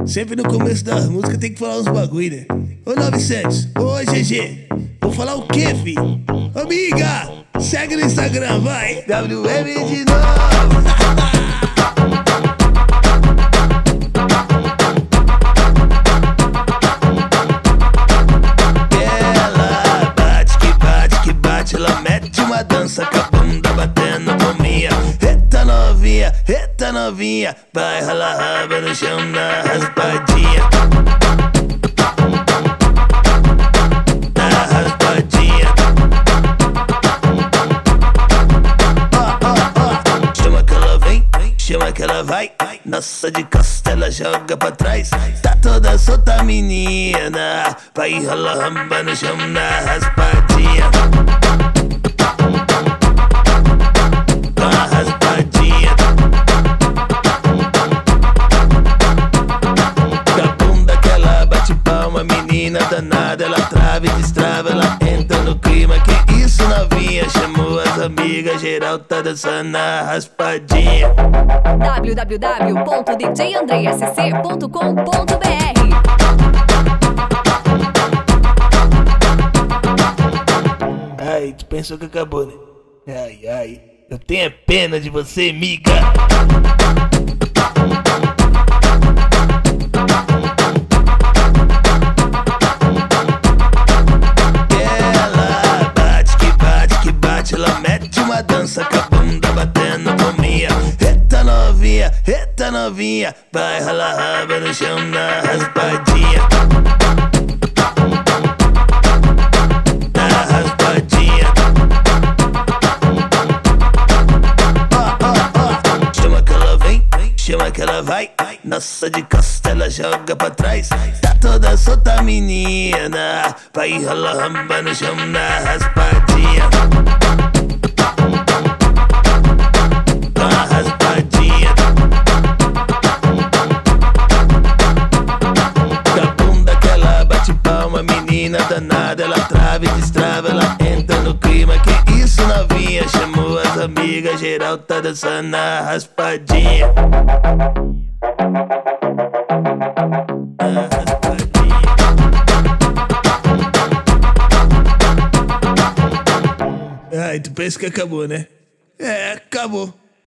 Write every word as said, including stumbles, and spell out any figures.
Sempre no começo das músicas tem que falar uns bagulho, né? Ô novecentos, ô G G, vou falar o quê, fi? Amiga, segue no Instagram, vai! W M de novo! Ela bate que bate que bate, ela mete uma dança com a bunda batendo palminha. Eita novinha, eita novinha, vai ralar raba no chão na raspadinha. Na raspadinha. Ó, ó, ó, chama que ela vem, chama que ela vai. Nossa, de costa ela joga pra trás. Tá toda solta menina, vai ralar raba no chão na raspadinha. Menina danada, ela trava e destrava, ela entra no clima. Que isso novinha, chamou as amigas, geral tá dançando na raspadinha. w w w ponto d j andrei s c ponto com ponto b r. Ai, tu pensou que acabou, né? Ai, ai, eu tenho pena de você, miga. Ela mete uma dança com a bunda batendo palminha. Eita novinha, eita novinha, vai ralar raba no chão na raspadinha. Na raspadinha. Ó, ó, ó, chama que ela vem, chama que ela vai. Nossa, de costa ela joga pra trás. Tá toda solta menina, vai ralar raba no chão na raspadinha. Menina danada, ela trava e destrava, ela entra no clima. Que isso novinha, chamou as amigas, geral tá dançando na raspadinha. Na raspadinha. Ai, tu pensa que acabou, né? É, acabou.